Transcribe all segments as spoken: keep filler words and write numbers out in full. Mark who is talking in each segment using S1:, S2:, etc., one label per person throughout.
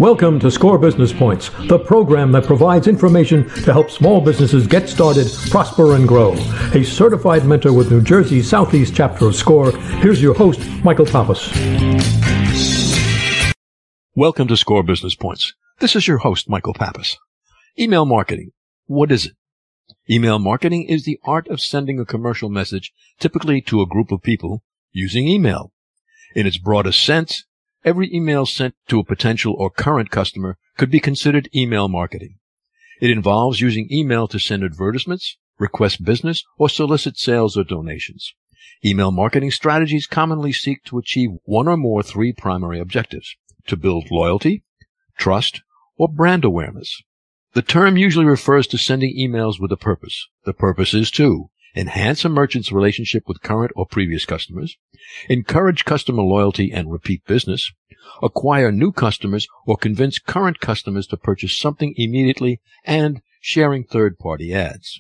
S1: Welcome to SCORE Business Points, the program that provides information to help small businesses get started, prosper, and grow. A certified mentor with New Jersey's Southeast chapter of SCORE, here's your host, Michael Pappas.
S2: Welcome to SCORE Business Points. This is your host, Michael Pappas. Email marketing. What is it? Email marketing is the art of sending a commercial message, typically to a group of people, using email. In its broadest sense, every email sent to a potential or current customer could be considered email marketing. It involves using email to send advertisements, request business, or solicit sales or donations. Email marketing strategies commonly seek to achieve one or more three primary objectives: to build loyalty, trust, or brand awareness. The term usually refers to sending emails with a purpose. The purpose is to enhance a merchant's relationship with current or previous customers, encourage customer loyalty and repeat business, acquire new customers or convince current customers to purchase something immediately, and sharing third-party ads.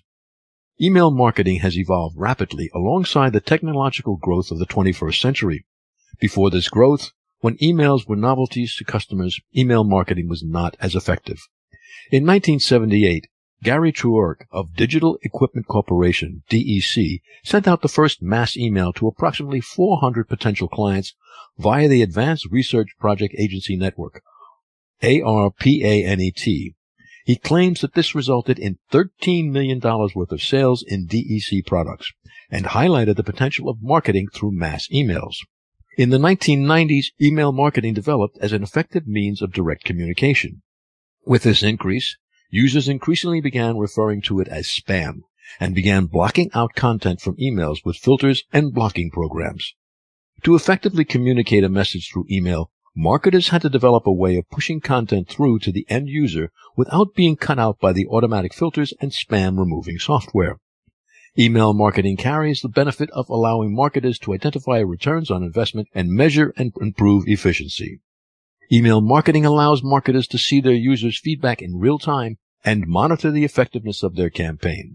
S2: Email marketing has evolved rapidly alongside the technological growth of the twenty-first century. Before this growth, when emails were novelties to customers, email marketing was not as effective. In nineteen seventy-eight, Gary Truark of Digital Equipment Corporation, D E C, sent out the first mass email to approximately four hundred potential clients via the Advanced Research Project Agency Network, A R P A N E T. He claims that this resulted in thirteen million dollars worth of sales in D E C products and highlighted the potential of marketing through mass emails. In the nineteen nineties, email marketing developed as an effective means of direct communication. With this increase, users increasingly began referring to it as spam and began blocking out content from emails with filters and blocking programs. To effectively communicate a message through email, marketers had to develop a way of pushing content through to the end user without being cut out by the automatic filters and spam-removing software. Email marketing carries the benefit of allowing marketers to identify returns on investment and measure and improve efficiency. Email marketing allows marketers to see their users' feedback in real time and monitor the effectiveness of their campaign.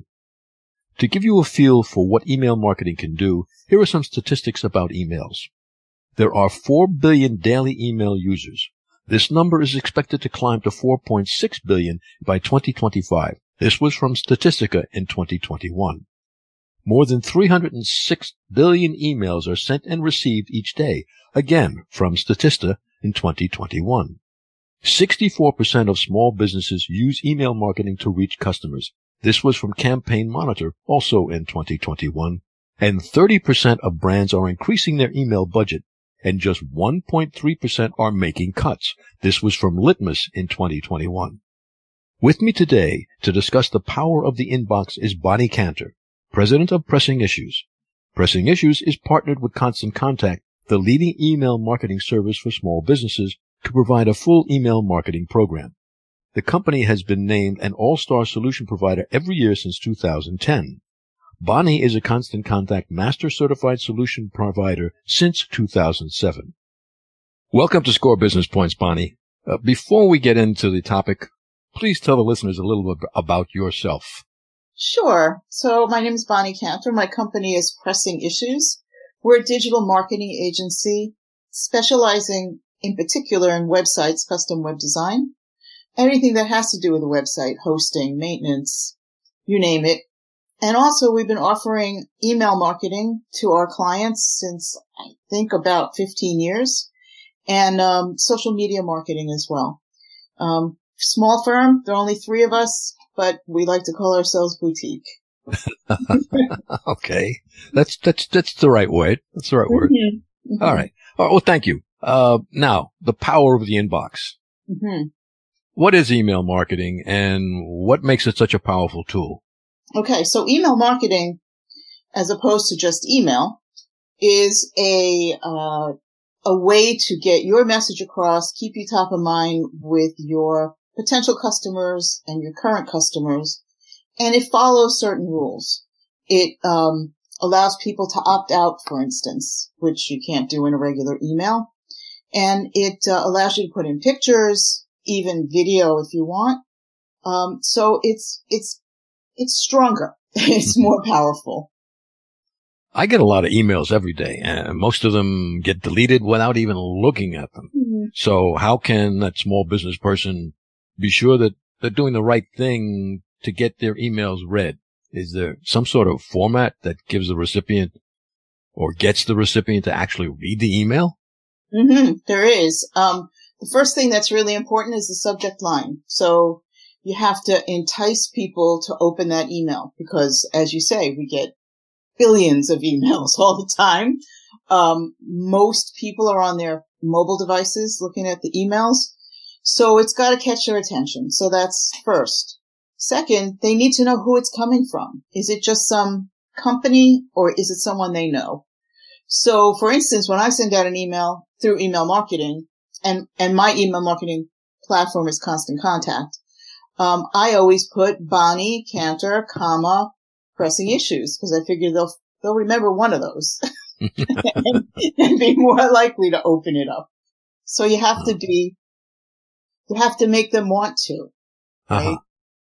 S2: To give you a feel for what email marketing can do, here are some statistics about emails. There are four billion daily email users. This number is expected to climb to four point six billion by twenty twenty-five. This was from Statistica in twenty twenty-one. More than three hundred six billion emails are sent and received each day, again from Statista in twenty twenty-one. sixty-four percent of small businesses use email marketing to reach customers. This was from Campaign Monitor, also in twenty twenty-one. And thirty percent of brands are increasing their email budget, and just one point three percent are making cuts. This was from Litmus in twenty twenty-one. With me today to discuss the power of the inbox is Bonnie Cantor, president of Pressing Issues. Pressing Issues is partnered with Constant Contact, the leading email marketing service for small businesses, to provide a full email marketing program. The company has been named an all-star solution provider every year since two thousand ten. Bonnie is a Constant Contact Master Certified Solution Provider since two thousand seven. Welcome to SCORE Business Points, Bonnie. Uh, before we get into the topic, please tell the listeners a little bit about yourself.
S3: Sure. So my name is Bonnie Cantor. My company is Pressing Issues. We're a digital marketing agency specializing in particular in websites, custom web design, anything that has to do with a website, hosting, maintenance, you name it. And also we've been offering email marketing to our clients since I think about fifteen years, and um, social media marketing as well. Um, small firm, there are only three of us, but we like to call ourselves boutique.
S2: Okay. That's, that's, that's the right word. That's the right word.
S3: Mm-hmm. Mm-hmm.
S2: All right. Oh, well, thank you. Uh, now, the power of the inbox.
S3: Mm-hmm.
S2: What is email marketing and what makes it such a powerful tool?
S3: Okay. So email marketing, as opposed to just email, is a, uh, a way to get your message across, keep you top of mind with your potential customers and your current customers. And it follows certain rules. It um allows people to opt out, for instance, which you can't do in a regular email. And it uh, allows you to put in pictures, even video if you want. Um so it's it's it's stronger. It's more powerful.
S2: I get a lot of emails every day, and most of them get deleted without even looking at them.
S3: Mm-hmm.
S2: So how can that small business person be sure that they're doing the right thing to get their emails read? Is there some sort of format that gives the recipient or gets the recipient to actually read the email?
S3: Mm-hmm. There is. Um, the first thing that's really important is the subject line. So you have to entice people to open that email because, as you say, we get billions of emails all the time. Um, most people are on their mobile devices looking at the emails. So it's got to catch their attention. So that's first. Second, they need to know who it's coming from. Is it just some company or is it someone they know? So, for instance, when I send out an email through email marketing, and, and my email marketing platform is Constant Contact, um, I always put Bonnie Cantor, comma, pressing issues, because I figure they'll, they'll remember one of those and, and be more likely to open it up. So you have to be, you have to make them want to, right?
S2: Uh-huh.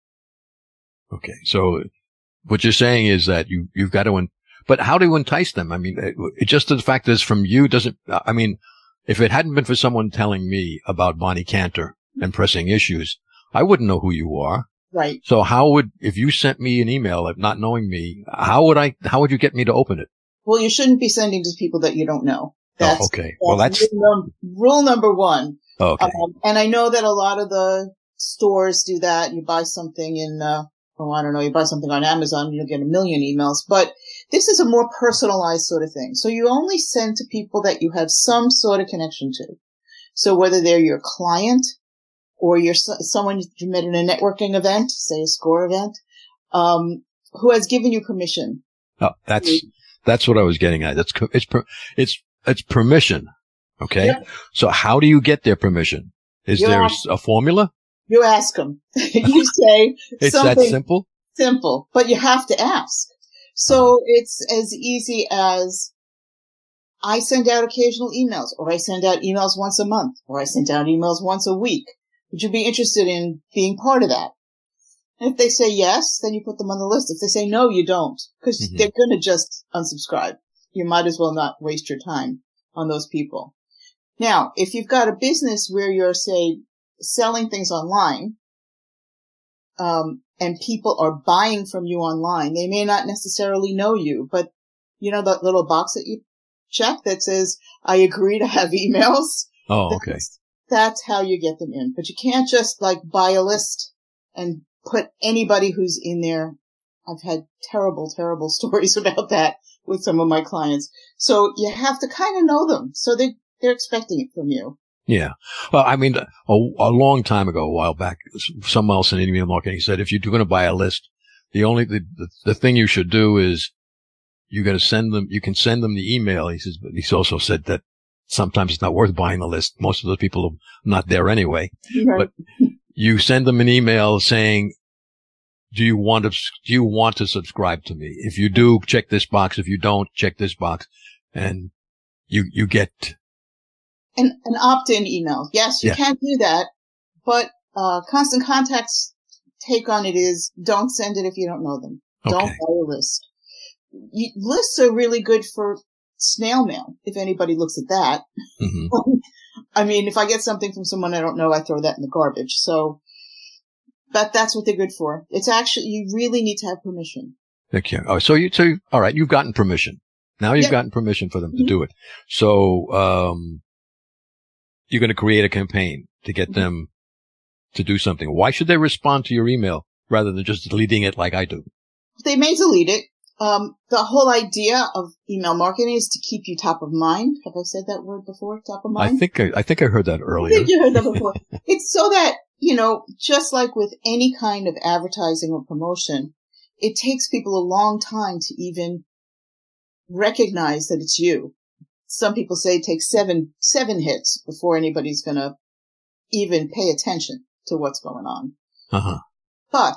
S2: Okay. So what you're saying is that you, you've got to, but how do you entice them? I mean, it, it just the fact that it's from you doesn't, I mean, if it hadn't been for someone telling me about Bonnie Cantor and pressing issues, I wouldn't know who you are.
S3: Right.
S2: So how would, if you sent me an email of not knowing me, how would I, how would you get me to open it?
S3: Well, you shouldn't be sending to people that you don't know. That's,
S2: oh, okay.
S3: That's
S2: well, that's
S3: rule, num- rule number one.
S2: Okay.
S3: Um, and I know that a lot of the stores do that. You buy something in, uh, oh, I don't know, you buy something on Amazon, you'll get a million emails, but this is a more personalized sort of thing. So you only send to people that you have some sort of connection to. So whether they're your client or you're someone you met in a networking event, say a SCORE event, um, who has given you permission.
S2: Oh, that's, that's what I was getting at. That's, it's, it's, it's permission. Okay. Yep. So how do you get their permission? Is you there ask, a formula?
S3: You ask them. You say
S2: it's
S3: something
S2: that simple?
S3: Simple, but you have to ask. So it's as easy as I send out occasional emails, or I send out emails once a month, or I send out emails once a week. Would you be interested in being part of that? And if they say yes, then you put them on the list. If they say no, you don't, because mm-hmm. they're going to just unsubscribe. You might as well not waste your time on those people. Now, if you've got a business where you're, say, selling things online, um, and people are buying from you online, they may not necessarily know you, but you know that little box that you check that says, I agree to have emails?
S2: Oh, okay.
S3: That's, that's how you get them in. But you can't just like buy a list and put anybody who's in there. I've had terrible, terrible stories about that with some of my clients. So you have to kind of know them. So they, they're expecting it from you.
S2: Yeah. Well, I mean, a, a long time ago, a while back, someone else in email marketing said, if you're going to buy a list, the only, the, the, the thing you should do is you're going to send them, you can send them the email. He says, but he's also said that sometimes it's not worth buying the list. Most of the people are not there anyway,
S3: right.
S2: But you send them an email saying, do you want to, do you want to subscribe to me? If you do, check this box. If you don't, check this box, and you, you get
S3: An, an opt-in email. Yes, you yeah. can do that, but uh Constant Contact's take on it is don't send it if you don't know them.
S2: Okay.
S3: Don't buy a list. You, lists are really good for snail mail, if anybody looks at that.
S2: Mm-hmm.
S3: I mean, if I get something from someone I don't know, I throw that in the garbage. So, but that's what they're good for. It's actually, you really need to have permission.
S2: Okay. Oh, so you, so you, all right, you've gotten permission. Now you've yep. gotten permission for them mm-hmm. to do it. So, um, you're going to create a campaign to get mm-hmm. them to do something. Why should they respond to your email rather than just deleting it like I do?
S3: They may delete it. Um, the whole idea of email marketing is to keep you top of mind. Have I said that word before? Top of mind?
S2: I think I, I think I heard that earlier.
S3: I think you heard that before. It's so that, you know, just like with any kind of advertising or promotion, it takes people a long time to even recognize that it's you. Some people say it takes seven, seven hits before anybody's going to even pay attention to what's going on.
S2: Uh-huh.
S3: But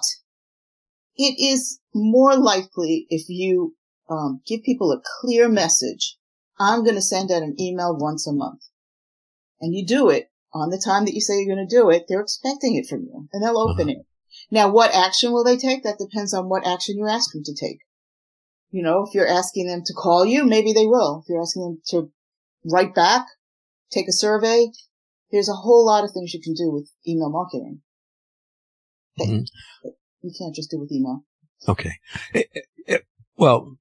S3: it is more likely if you um, give people a clear message. I'm going to send out an email once a month. And you do it on the time that you say you're going to do it. They're expecting it from you, and they'll open uh-huh. it. Now, what action will they take? That depends on what action you ask them to take. You know, if you're asking them to call you, maybe they will. If you're asking them to write back, take a survey, there's a whole lot of things you can do with email marketing that mm-hmm. you can't just do with email.
S2: Okay. It, it, well,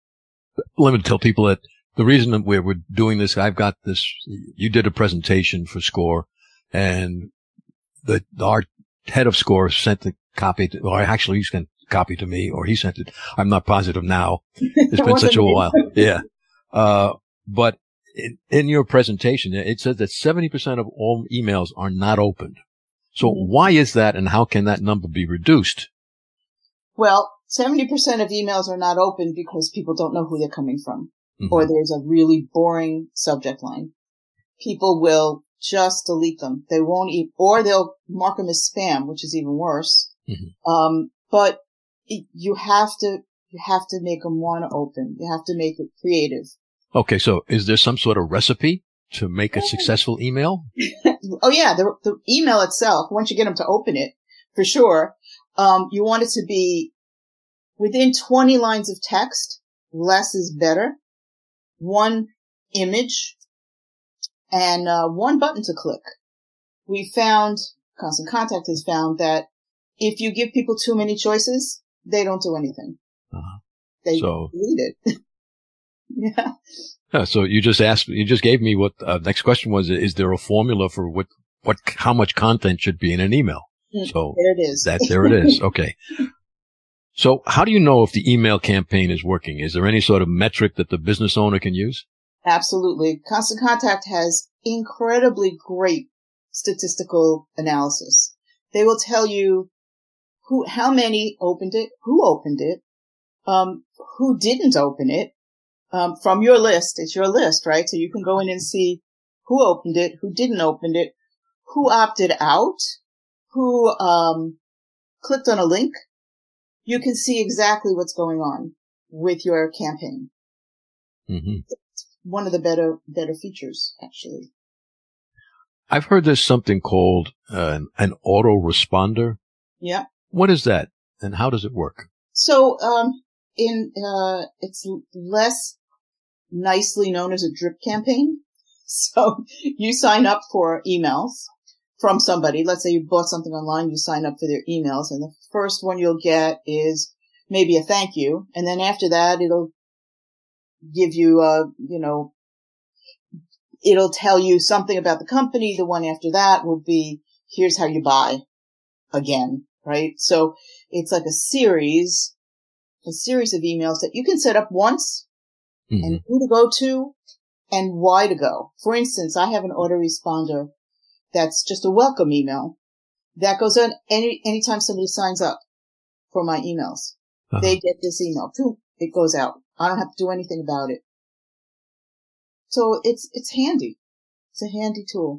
S2: let me tell people that the reason that we're, we're doing this, I've got this, you did a presentation for SCORE, and the, our head of SCORE sent the copy to, or actually he sent a copy to me, or he sent it. I'm not positive now. It's been such a while. Yeah. Uh, but in, in your presentation, it says that seventy percent of all emails are not opened. So mm-hmm. why is that, and how can that number be reduced?
S3: Well, seventy percent of emails are not opened because people don't know who they're coming from. Mm-hmm. Or there's a really boring subject line. People will just delete them. They won't even, or they'll mark them as spam, which is even worse. Mm-hmm. Um, but it, you have to, you have to make them want to open. You have to make it creative.
S2: Okay. So is there some sort of recipe to make a successful email?
S3: Oh yeah. The, the email itself, once you get them to open it, for sure, um, you want it to be within twenty lines of text. Less is better. One image, and uh, one button to click. We found, Constant Contact has found that if you give people too many choices, they don't do anything. Uh-huh. They so, delete it. Yeah.
S2: yeah. So you just asked, you just gave me what, uh, next question was, is there a formula for what, what, how much content should be in an email?
S3: Mm,
S2: so
S3: there it is.
S2: That, there it is. Okay. So how do you know if the email campaign is working? Is there any sort of metric that the business owner can use?
S3: Absolutely. Constant Contact has incredibly great statistical analysis. They will tell you who, how many opened it, who opened it, um, who didn't open it, um, from your list. It's your list, right? So you can go in and see who opened it, who didn't open it, who opted out, who, um, clicked on a link. You can see exactly what's going on with your campaign. Mm-hmm. It's one of the better, better features, actually.
S2: I've heard there's something called uh, an autoresponder.
S3: Yeah.
S2: What is that, and how does it work?
S3: So, um, in uh, it's less nicely known as a drip campaign. So you sign up for emails from somebody. Let's say you bought something online, you sign up for their emails, and the first one you'll get is maybe a thank you. And then after that, it'll give you, uh, you know, it'll tell you something about the company. The one after that will be, here's how you buy again, right? So it's like a series, a series of emails that you can set up once mm-hmm. and who to go to and why to go. For instance, I have an autoresponder that's just a welcome email that goes on any anytime somebody signs up for my emails. Uh-huh. They get this email. Boom, it goes out. I don't have to do anything about it. So it's it's handy. It's a handy tool.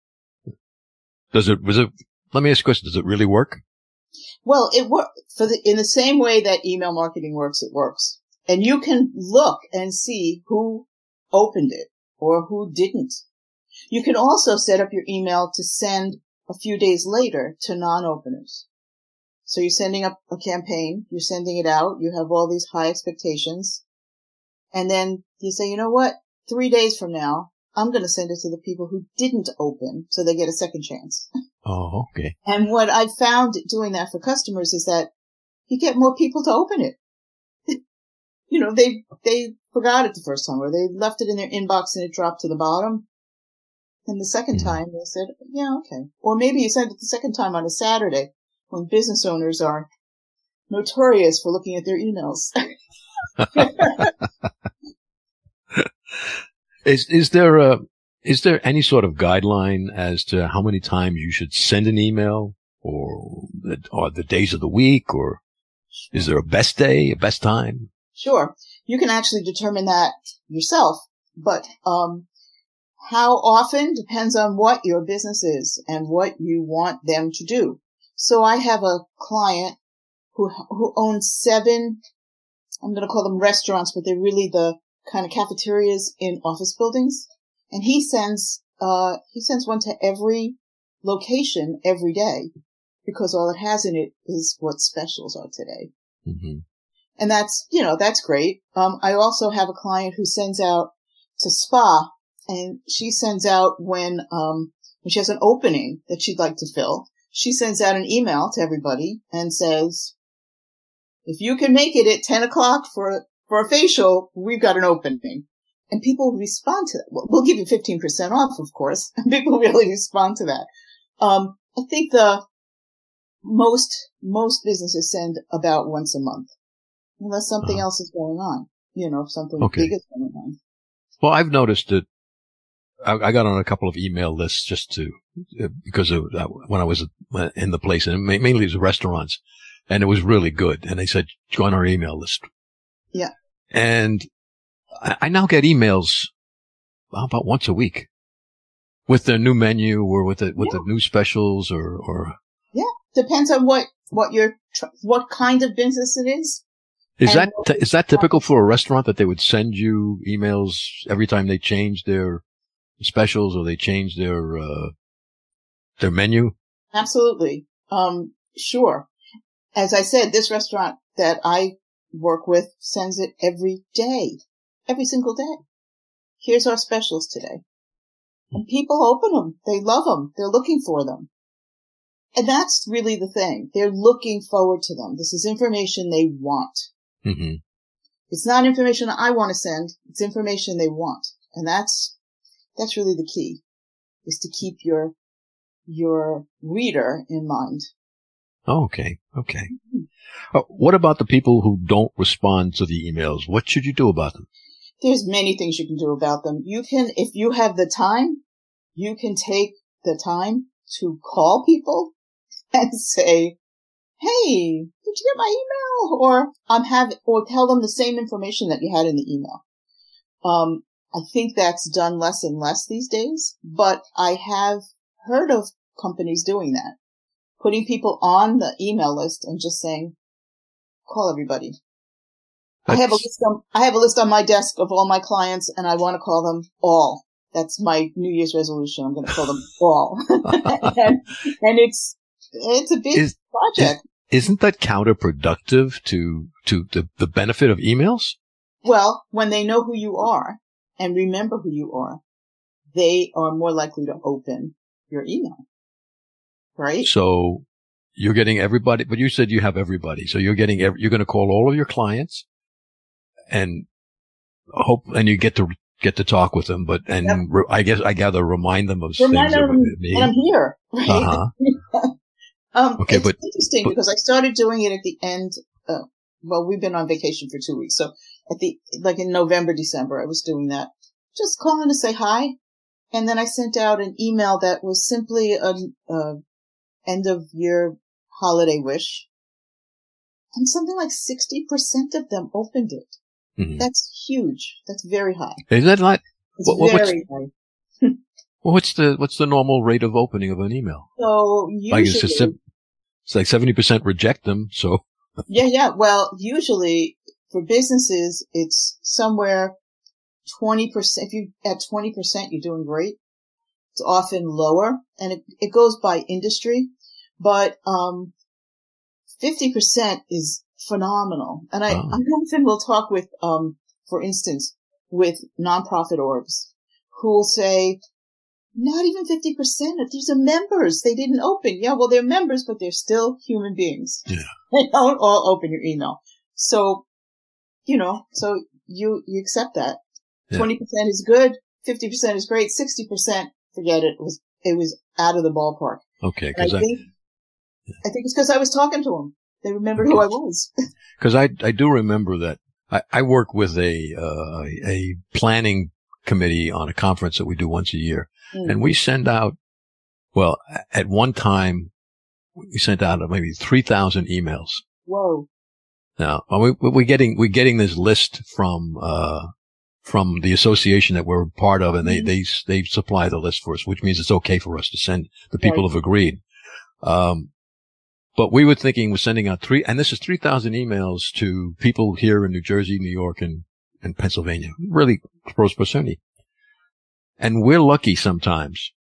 S2: Does it? Was it? Let me ask you a question. Does it really work?
S3: Well, it works for the in the same way that email marketing works. It works, and you can look and see who opened it or who didn't. You can also set up your email to send a few days later to non-openers. So you're sending up a campaign, you're sending it out, you have all these high expectations, and then you say, you know what, three days from now, I'm going to send it to the people who didn't open, so they get a second chance.
S2: Oh, okay.
S3: And what I've found doing that for customers is that you get more people to open it. You know, they, they forgot it the first time, or they left it in their inbox and it dropped to the bottom. And the second mm-hmm. time they said, yeah, okay. Or maybe you sent it the second time on a Saturday when business owners are notorious for looking at their emails.
S2: is, is there a, is there any sort of guideline as to how many times you should send an email, or the, or the days of the week, or is there a best day, a best time?
S3: Sure. You can actually determine that yourself, but, um, how often depends on what your business is and what you want them to do. So I have a client who, who owns seven, I'm going to call them restaurants, but they're really the kind of cafeterias in office buildings. And he sends, uh, he sends one to every location every day because all it has in it is what specials are today. Mm-hmm. And that's, you know, that's great. Um, I also have a client who sends out to spa, and she sends out when, um, when she has an opening that she'd like to fill, she sends out an email to everybody and says, if you can make it at ten o'clock for, for a facial, we've got an opening. And people respond to that. Well, we'll give you fifteen percent off, of course. And people really respond to that. Um, I think the most, most businesses send about once a month, unless something uh-huh. else is going on. You know, if something
S2: okay.
S3: big is going on.
S2: Well, I've noticed that I, I got on a couple of email lists just to, uh, because of uh, when I was in the place, and mainly it was restaurants, and it was really good. And they said, go on our email list.
S3: Yeah.
S2: And I, I now get emails well, about once a week with the new menu or with the, with yeah. the new specials or, or.
S3: Yeah. Depends on what, what your, what kind of business it is.
S2: Is that, t- is that typical for a restaurant that they would send you emails every time they change their specials or they change their, uh, their menu?
S3: Absolutely. Um, sure. As I said, this restaurant that I work with sends it every day, every single day. Here's our specials today. And people open them. They love them. They're looking for them. And that's really the thing. They're looking forward to them. This is information they want.
S2: Mm-hmm.
S3: It's not information I want to send. It's information they want. And that's, that's really the key, is to keep your, your reader in mind.
S2: Oh, okay. Okay. Mm-hmm. Uh, what about the people who don't respond to the emails? What should you do about them?
S3: There's many things you can do about them. You can, if you have the time, you can take the time to call people and say, hey, did you get my email? Or I'm having, or tell them the same information that you had in the email. Um, I think that's done less and less these days, but I have heard of companies doing that, putting people on the email list and just saying, call everybody. That's... I have a list on, I have a list on my desk of all my clients and I want to call them all. That's my New Year's resolution. I'm going to call them all. and, and it's, it's a big is, project.
S2: Is, Isn't that counterproductive to, to the, the benefit of emails?
S3: Well, when they know who you are and remember who you are, they are more likely to open your email. Right?
S2: So you're getting everybody, but you said you have everybody. So you're getting, every, you're going to call all of your clients and hope, and you get to, get to talk with them, but, and yep. re, I guess I gather remind them of
S3: remind
S2: things.
S3: Them that I'm here. Right?
S2: Uh-huh.
S3: Um,
S2: okay,
S3: it's
S2: but,
S3: interesting
S2: but,
S3: because I started doing it at the end, uh, well, we've been on vacation for two weeks. So at the, like in November, December, I was doing that. Just calling to say hi. And then I sent out an email that was simply an, uh, end of year holiday wish. And something like sixty percent of them opened it. Mm-hmm. That's huge. That's very high.
S2: Is that not?
S3: It's
S2: what, what,
S3: very
S2: what's,
S3: high.
S2: well, what's the, what's the normal rate of opening of an email?
S3: So usually.
S2: Like it's, just, it's like seventy percent reject them, so.
S3: Yeah, yeah. Well, usually for businesses, it's somewhere twenty percent. If you at twenty percent, you're doing great. It's often lower, and it, it goes by industry, but um fifty percent is phenomenal. And I, oh. I often will talk with, um for instance, with nonprofit orgs who will say, not even fifty percent. These are members. They didn't open. Yeah, well, they're members, but they're still human beings.
S2: Yeah.
S3: They don't all open your email. So, you know, so you, you accept that. Yeah. twenty percent is good. fifty percent is great. sixty percent, forget it. It was, it was out of the ballpark.
S2: Okay.
S3: Cause I, I think, yeah. I think it's cause I was talking to them. They remembered okay. who I was.
S2: Cause I, I do remember that I, I work with a, uh, a planning committee on a conference that we do once a year. Mm. And we send out, well, at one time, we sent out maybe three thousand emails.
S3: Whoa.
S2: Now, we, we're getting, we're getting this list from, uh, from the association that we're part of, and mm-hmm. they, they, they supply the list for us, which means it's okay for us to send. The people right. have agreed. Um, but we were thinking we're sending out three, and this is three thousand emails to people here in New Jersey, New York, and, and Pennsylvania. Really close proximity. And we're lucky sometimes.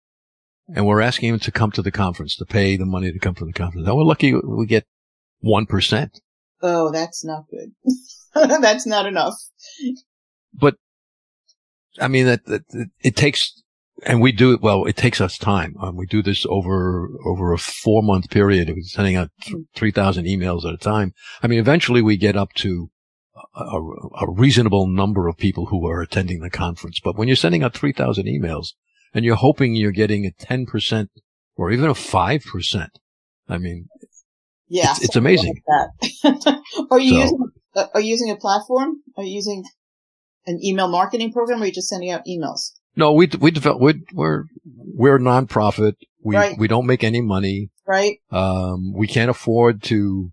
S2: And we're asking them to come to the conference, to pay the money to come to the conference. And we're lucky we get one percent.
S3: Oh, that's not good. That's not enough.
S2: But, I mean, that, that, it takes, and we do it, well, it takes us time. Um, we do this over, over a four month period. We're sending out th- three thousand emails at a time. I mean, eventually we get up to a, a reasonable number of people who are attending the conference. But when you're sending out three thousand emails and you're hoping you're getting a ten percent or even a five percent, I mean,
S3: yeah,
S2: it's, it's amazing.
S3: Like that. Are you
S2: So,
S3: using, uh, are you using a platform? Are you using an email marketing program, or are you just sending out emails?
S2: No, we, we develop, we're, we're, we're a nonprofit. We,
S3: Right.
S2: we don't make any money.
S3: Right.
S2: Um, we can't afford to,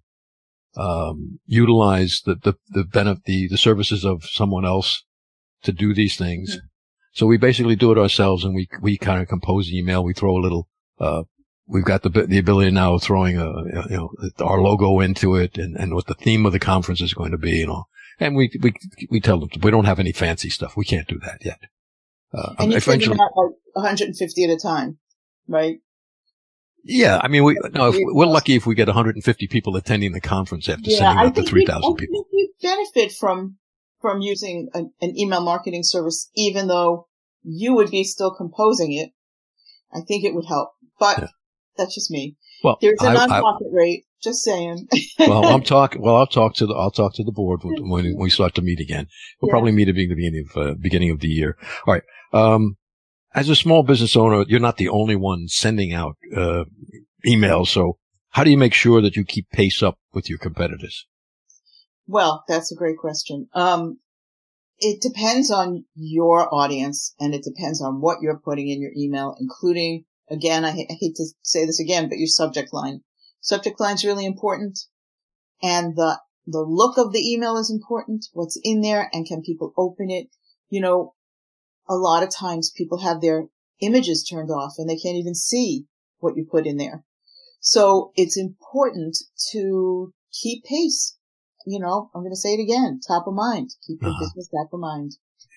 S2: um, utilize the, the, the benefit, the, the services of someone else to do these things. Mm-hmm. So we basically do it ourselves, and we, we kind of compose the email. We throw a little, uh, we've got the, the ability now of throwing a, you know, our logo into it and, and what the theme of the conference is going to be and all. And we, we, we tell them we don't have any fancy stuff. We can't do that yet. Uh,
S3: and you send them out like one hundred fifty at a time, right?
S2: Yeah. I mean, we, no, if, we're lucky if we get one hundred fifty people attending the conference after
S3: yeah,
S2: sending
S3: I
S2: out the three thousand
S3: we,
S2: people.
S3: I think we benefit from, from using an, an email marketing service, even though you would be still composing it. I think it would help, but yeah. That's just me.
S2: Well,
S3: there's a
S2: I,
S3: nonprofit I, rate. Just saying.
S2: well, I'm talking. Well, I'll talk to the. I'll talk to the board when, when we start to meet again. We'll yeah. probably meet at the beginning of uh, beginning of the year. All right. Um, as a small business owner, you're not the only one sending out uh, emails. So, how do you make sure that you keep pace up with your competitors?
S3: Well, that's a great question. Um, it depends on your audience, and it depends on what you're putting in your email, including. Again, I, I hate to say this again, but your subject line. Subject line is really important. And the, the look of the email is important. What's in there, and can people open it? You know, a lot of times people have their images turned off and they can't even see what you put in there. So it's important to keep pace. You know, I'm going to say it again, top of mind. Keep your uh-huh. business top of mind.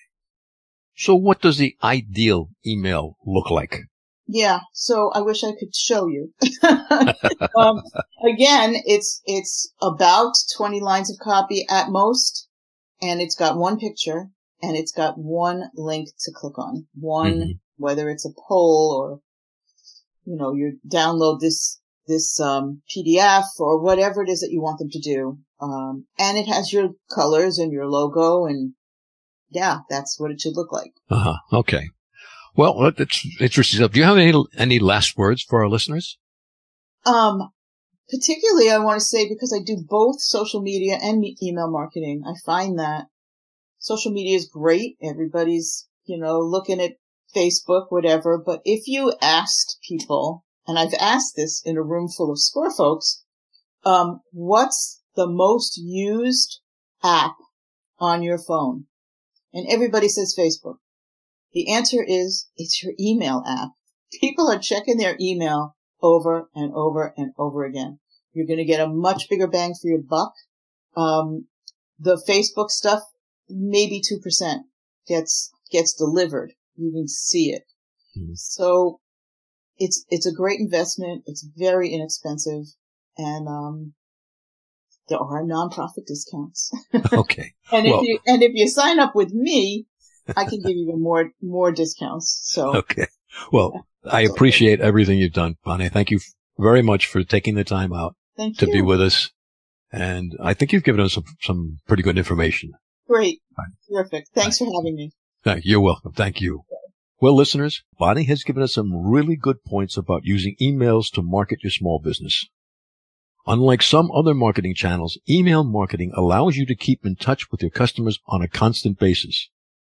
S2: So what does the ideal email look like?
S3: Yeah, so I wish I could show you. um, again, it's, it's about twenty lines of copy at most, and it's got one picture, and it's got one link to click on. One, mm-hmm. whether it's a poll or, you know, you download this, this, um, P D F or whatever it is that you want them to do. Um, and it has your colors and your logo, and yeah, that's what it should look like.
S2: Uh-huh. Okay. Well, it's interesting. Do you have any any last words for our listeners?
S3: Um, particularly, I want to say, because I do both social media and email marketing, I find that social media is great. Everybody's, you know, looking at Facebook, whatever. But if you asked people, and I've asked this in a room full of SCORE folks, um, what's the most used app on your phone? And everybody says Facebook. The answer is, it's your email app. People are checking their email over and over and over again. You're going to get a much bigger bang for your buck. Um, the Facebook stuff, maybe two percent gets, gets delivered. You can see it. Mm-hmm. So it's, it's a great investment. It's very inexpensive. And, um, there are nonprofit discounts.
S2: Okay.
S3: and
S2: well,
S3: if you, and if you sign up with me, I can give you even more, more discounts. So.
S2: Okay. Well, I appreciate everything you've done, Bonnie. Thank you very much for taking the time out
S3: Thank
S2: to
S3: you.
S2: be with us. And I think you've given us some, some pretty good information.
S3: Great.
S2: Right.
S3: Terrific. Thanks right. for having me.
S2: Thank you. You're welcome. Thank you. Okay. Well, listeners, Bonnie has given us some really good points about using emails to market your small business. Unlike some other marketing channels, email marketing allows you to keep in touch with your customers on a constant basis.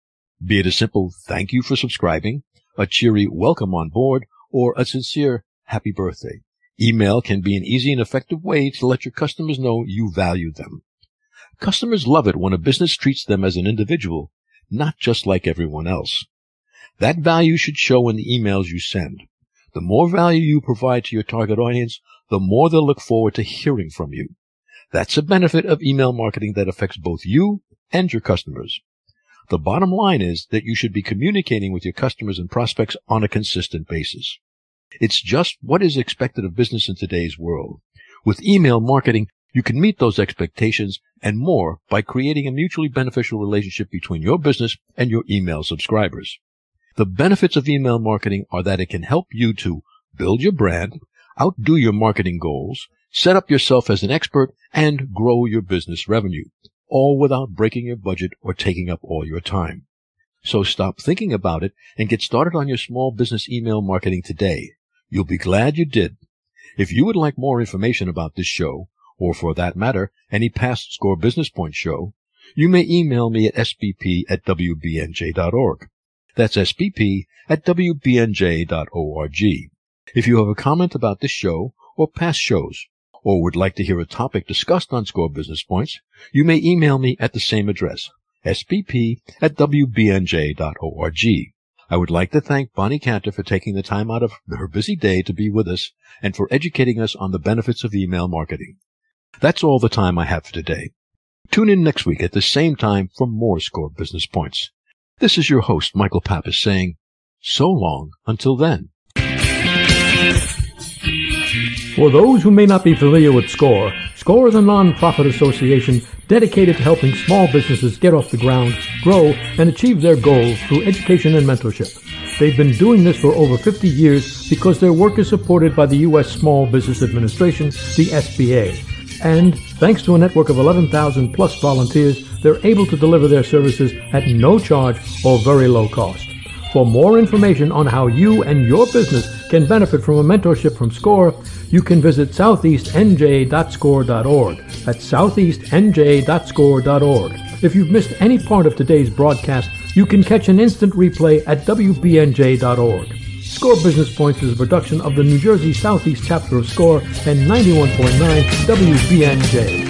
S2: Be it a simple thank you for subscribing, a cheery welcome on board, or a sincere happy birthday. Email can be an easy and effective way to let your customers know you value them. Customers love it when a business treats them as an individual, not just like everyone else. That value should show in the emails you send. The more value you provide to your target audience, the more they'll look forward to hearing from you. That's a benefit of email marketing that affects both you and your customers. The bottom line is that you should be communicating with your customers and prospects on a consistent basis. It's just what is expected of business in today's world. With email marketing, you can meet those expectations and more by creating a mutually beneficial relationship between your business and your email subscribers. The benefits of email marketing are that it can help you to build your brand, outdo your marketing goals, set up yourself as an expert, and grow your business revenue, all without breaking your budget or taking up all your time. So stop thinking about it and get started on your small business email marketing today. You'll be glad you did. If you would like more information about this show, or for that matter, any past Score Business Point show, you may email me at s b p at w b n j dot org. That's s b p at w b n j dot org. If you have a comment about this show or past shows, or would like to hear a topic discussed on Score Business Points, you may email me at the same address, s b p at w b n j dot org. I would like to thank Bonnie Cantor for taking the time out of her busy day to be with us and for educating us on the benefits of email marketing. That's all the time I have for today. Tune in next week at the same time for more Score Business Points. This is your host, Michael Pappas, saying, so long until then.
S1: For those who may not be familiar with SCORE, SCORE is a non-profit association dedicated to helping small businesses get off the ground, grow, and achieve their goals through education and mentorship. They've been doing this for over fifty years because their work is supported by the U S Small Business Administration, the S B A. And thanks to a network of eleven thousand plus volunteers, they're able to deliver their services at no charge or very low cost. For more information on how you and your business can benefit from a mentorship from SCORE, you can visit southeast n j dot score dot org. That's southeast n j dot score dot org. If you've missed any part of today's broadcast, you can catch an instant replay at w b n j dot org. SCORE Business Points is a production of the New Jersey Southeast chapter of SCORE and ninety-one point nine W B N J.